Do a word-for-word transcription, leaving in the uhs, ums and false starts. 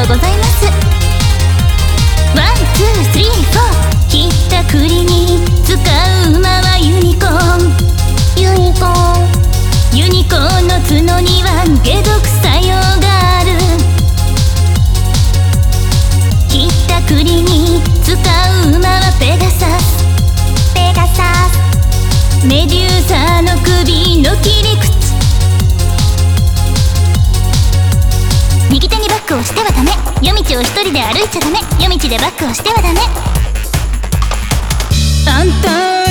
うございます。ワンツースリーフォー、ひったくりに使う馬はユニコーン。ユニコーンユニコーンの角には解毒作用がある。ひったくりに使う馬はペガサス。ペガサスメデューサの首の切り口。右手にバックをしてはダメ。夜道を一人で歩いちゃダメ。夜道でバックをしてはダメ。あんた